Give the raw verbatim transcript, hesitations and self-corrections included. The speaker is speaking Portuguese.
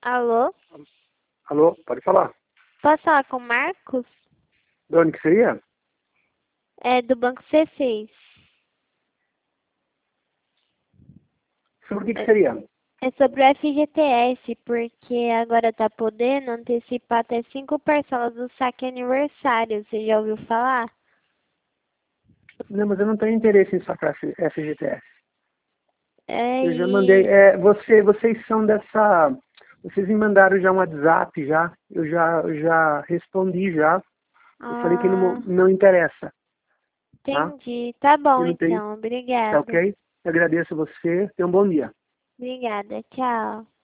Alô? Alô, pode falar. Posso falar com o Marcos? De onde que seria? É do Banco C seis. Sobre o que que É seria? é sobre o F G T S, porque agora tá podendo antecipar até cinco parcelas do saque aniversário. Você já ouviu falar? Não, mas eu não tenho interesse em sacar esse F G T S. É, Eu já mandei. e... É, você, vocês são dessa. Vocês me mandaram já um WhatsApp já. Eu já, eu já respondi já. Eu falei que não, Ah, não interessa, tá? entendi. Tá Eu bom, não tenho. então. Tá Obrigada. ok? Eu agradeço você. Tenha um bom dia. Obrigada. Tchau.